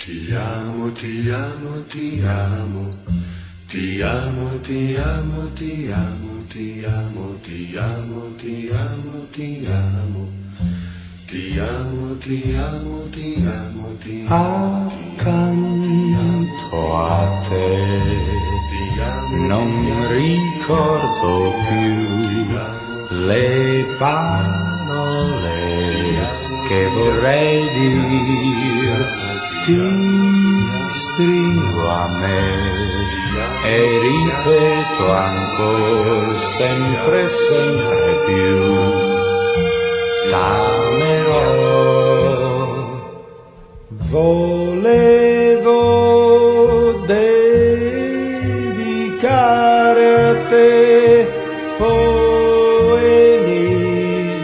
Ti amo, ti amo, ti amo, ti amo, ti amo, ti amo, ti amo, ti amo, ti amo, ti amo, ti amo, ti amo, ti amo, ti amo. Accanto a te non ricordo più le parole che vorrei dire. Ti stringo a me e ripeto ancora sempre, sempre più. T'amerò. Volevo dedicare a te poemi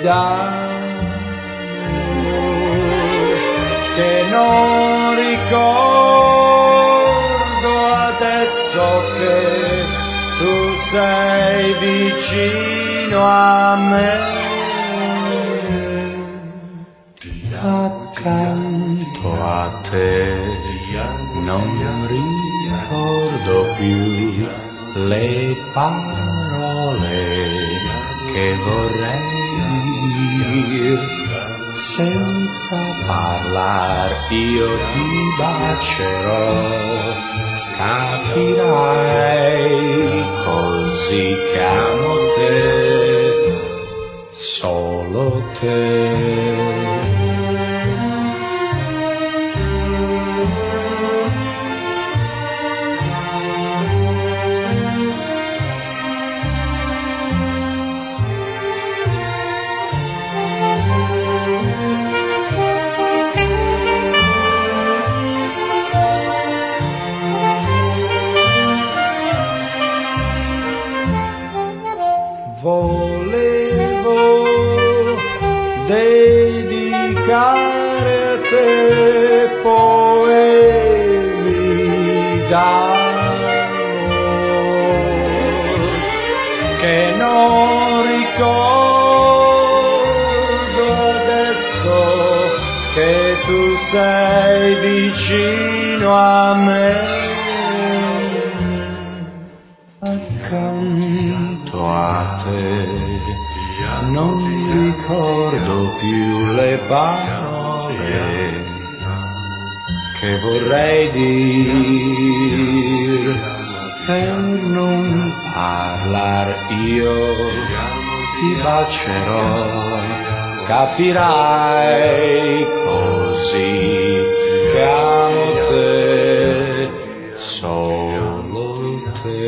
d'amore che non ricordo adesso che tu sei vicino a me. Accanto a te non ricordo più le parole che vorrei dire. Senza parlar io ti bacerò, capirai così che amo te, solo te. Volevo dedicare a te poemi d'amore che non ricordo adesso che tu sei vicino a me. Accanto a te non ricordo più le parole che vorrei dire. Per non parlar io ti bacerò, capirai così che amo te, solo te.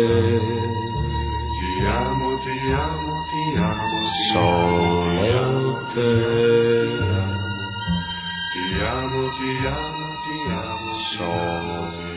Solo te. Ti amo, ti amo, ti amo, Solo